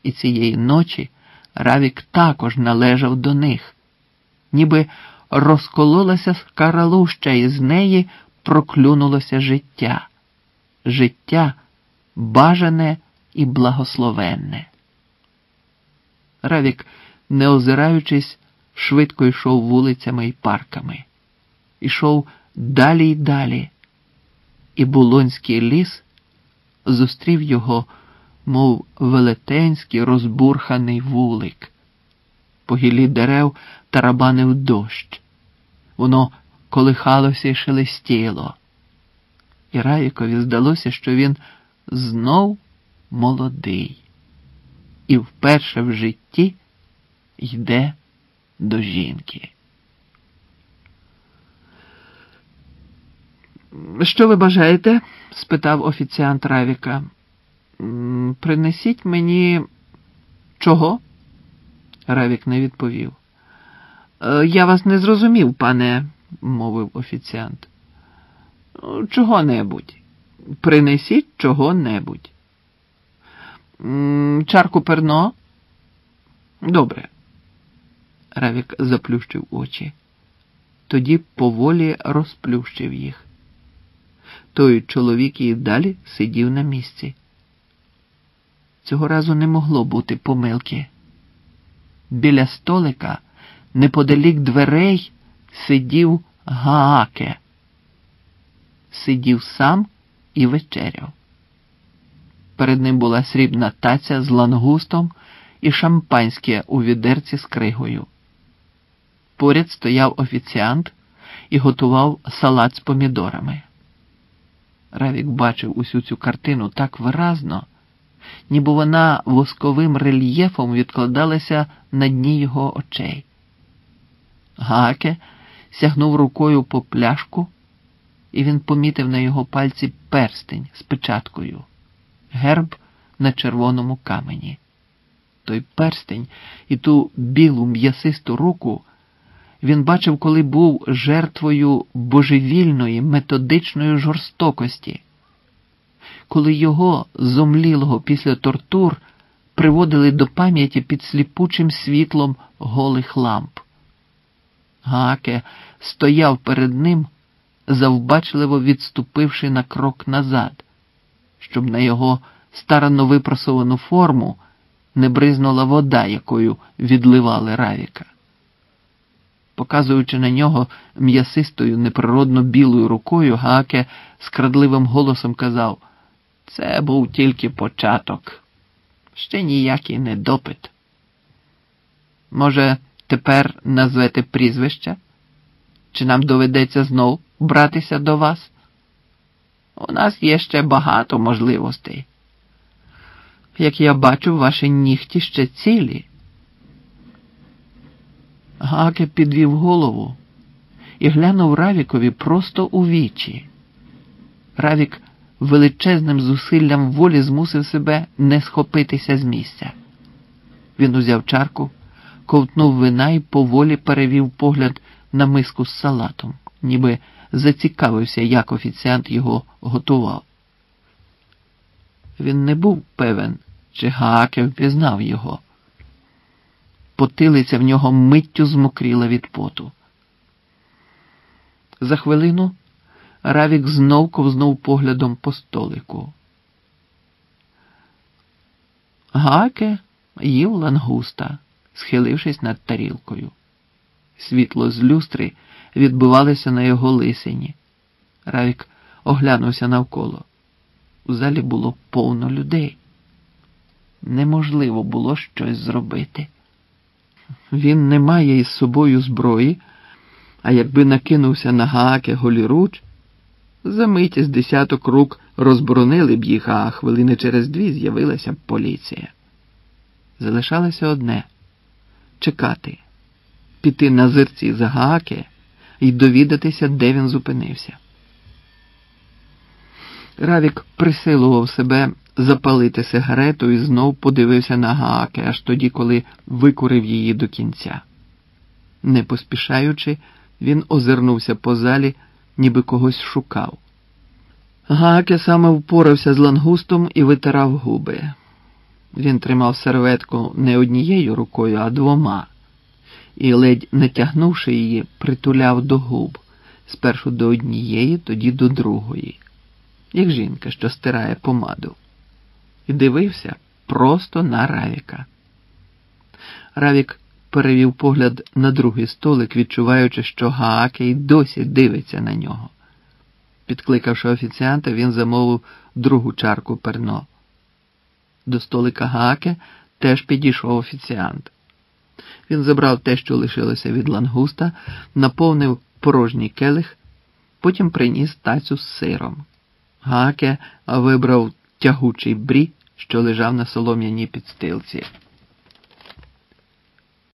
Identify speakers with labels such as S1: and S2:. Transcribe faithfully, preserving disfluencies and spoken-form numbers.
S1: І цієї ночі Равік також належав до них. Ніби розкололася скаралуща, і з неї проклюнулося життя. Життя бажане і благословенне. Равік, не озираючись, швидко йшов вулицями й парками. Ішов далі й далі. І Булонський ліс зустрів його, мов велетенський розбурханий вулик. По гіллі дерев тарабанив дощ. Воно колихалося й шелестіло. І Равікові здалося, що він знов молодий. І вперше в житті йде до жінки. «Що ви бажаєте?» – спитав офіціант Равіка. «Принесіть мені...» «Чого?» Равік не відповів. «Я вас не зрозумів, пане», – мовив офіціант. «Чого-небудь. Принесіть чого-небудь». «Чарку перно?» «Добре». Равік заплющив очі. Тоді поволі розплющив їх. Той чоловік і далі сидів на місці. Цього разу не могло бути помилки. Біля столика, неподалік дверей, сидів Гааке. Сидів сам і вечеряв. Перед ним була срібна таця з лангустом і шампанське у відерці з кригою. Поряд стояв офіціант і готував салат з помідорами. Равік бачив усю цю картину так виразно, ніби вона восковим рельєфом відкладалася на дні його очей. Гааке сягнув рукою по пляшку, і він помітив на його пальці перстень з печаткою, герб на червоному камені. Той перстень і ту білу м'ясисту руку він бачив, коли був жертвою божевільної, методичної жорстокості, коли його, зомлілого після тортур, приводили до пам'яті під сліпучим світлом голих ламп. Гааке стояв перед ним, завбачливо відступивши на крок назад, щоб на його старанно випросовану форму не бризнула вода, якою відливали Равіка. Показуючи на нього м'ясистою, неприродно білою рукою, Гааке скрадливим голосом казав: «Це був тільки початок. Ще ніякий не допит. Може, тепер назвете прізвище? Чи нам доведеться знов братися до вас? У нас є ще багато можливостей. Як я бачу, ваші нігті ще цілі». Гааке підвів голову і глянув Равікові просто у вічі. Равік величезним зусиллям волі змусив себе не схопитися з місця. Він узяв чарку, ковтнув вина і поволі перевів погляд на миску з салатом, ніби зацікавився, як офіціант його готував. Він не був певен, чи Гааке впізнав його. Потилиця в нього миттю змокріла від поту. За хвилину Равік знов ковзнув поглядом по столику. Гааке їв лангуста, схилившись над тарілкою. Світло з люстри відбивалося на його лисині. Равік оглянувся навколо. У залі було повно людей. Неможливо було щось зробити. Він не має із собою зброї, а якби накинувся на Гааке голіруч, за мить з десяток рук розборонили б їх, а хвилини через дві з'явилася б поліція. Залишалося одне – чекати, піти на зирці за Гааке і довідатися, де він зупинився. Равік присилував себе запалити сигарету і знов подивився на Гааке, аж тоді, коли викурив її до кінця. Не поспішаючи, він озирнувся по залі, ніби когось шукав. Гааке саме впорався з лангустом і витирав губи. Він тримав серветку не однією рукою, а двома, і, ледь натягнувши її, притуляв до губ, спершу до однієї, тоді до другої, як жінка, що стирає помаду. І дивився просто на Равіка. Равік перевів погляд на другий столик, відчуваючи, що Гааке й досі дивиться на нього. Підкликавши офіціанта, він замовив другу чарку перно. До столика Гааке теж підійшов офіціант. Він забрав те, що лишилося від лангуста, наповнив порожній келих, потім приніс тацю з сиром. Гааке вибрав тягучий брі, що лежав на солом'яній підстилці.